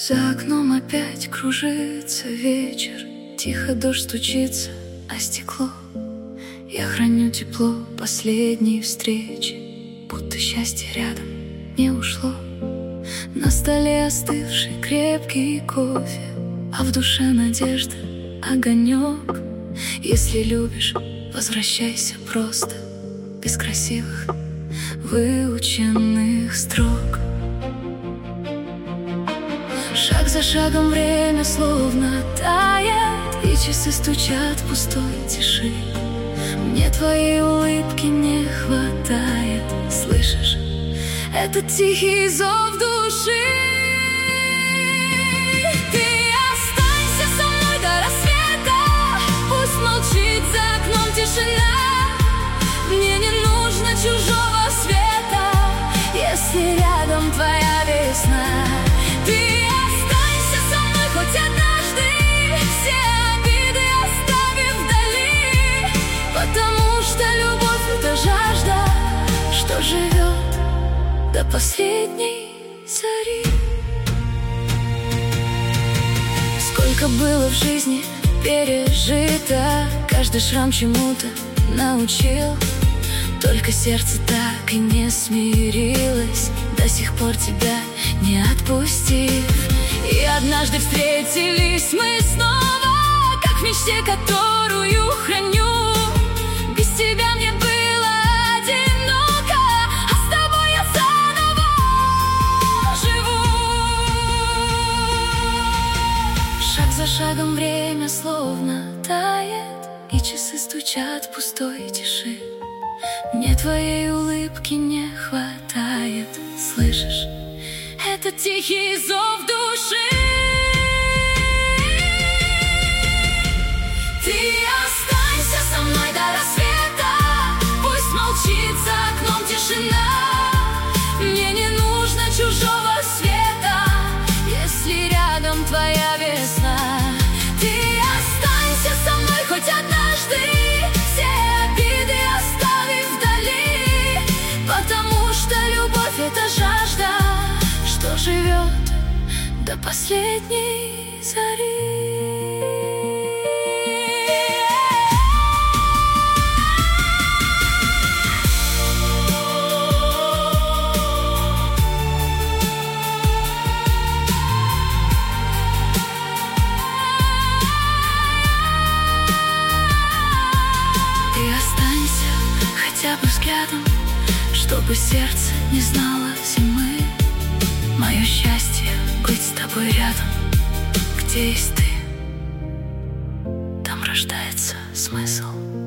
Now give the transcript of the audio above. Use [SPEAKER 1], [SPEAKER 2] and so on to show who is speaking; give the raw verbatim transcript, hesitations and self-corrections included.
[SPEAKER 1] За окном опять кружится вечер, тихо дождь стучится о стекло. Я храню тепло последней встречи, будто счастье рядом не ушло. На столе остывший крепкий кофе, а в душе надежда, огонек. Если любишь, возвращайся просто, без красивых выученных строк. Шаг за шагом время словно тает, и часы стучат в пустой тиши. Мне твоей улыбки не хватает, слышишь? Это тихий зов души. Ты останься со мной до рассвета, пусть молчит за окном тишина. Мне не нужно чужого света, если рядом твоя весна. Ты останься со мной хоть однажды, все обиды оставив вдали, потому что любовь — это жажда, что живет до последней зари. Сколько было в жизни пережито, каждый шрам чему-то научил. Только сердце так и не смирилось, до сих пор тебя не отпустив. И однажды встретились мы снова, как в мечте, которую храню. Без тебя мне было одиноко, а с тобой я заново живу. Шаг за шагом время словно тает, и часы стучат в пустой тиши. Мне твоей улыбки не хватает, слышишь? Это тихий зов души. Ты останься со мной до рассвета, пусть молчит за окном тишина. Мне не нужно чужого света, если рядом твоя весна. Ты останься со мной хоть однажды, все обиды оставив вдали, потому что любовь — это жажда, что живет до последней зари. Ты останься хотя бы взглядом, чтобы сердце не знало зимы. Мое счастье — быть с тобой рядом. Где есть ты, там рождается смысл.